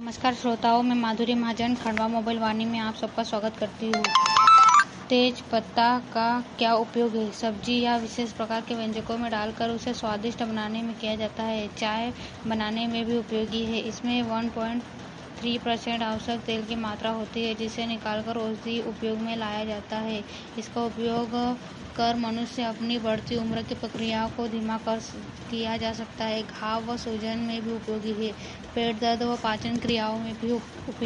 नमस्कार श्रोताओं, मैं माधुरी महाजन खंडवा मोबाइल वाणी में आप सबका स्वागत करती हूँ। तेज पत्ता का क्या उपयोग है? सब्जी या विशेष प्रकार के व्यंजनों में डालकर उसे स्वादिष्ट बनाने में किया जाता है। चाय बनाने में भी उपयोगी है। इसमें 1.3% आवश्यक तेल की मात्रा होती है, जिसे निकालकर औषधि उपयोग में लाया जाता है। इसका उपयोग कर मनुष्य अपनी बढ़ती उम्र की प्रक्रियाओं को धीमा किया जा सकता है। घाव व सूजन में भी उपयोगी है। पेट दर्द व पाचन क्रियाओं में भी उपयोगी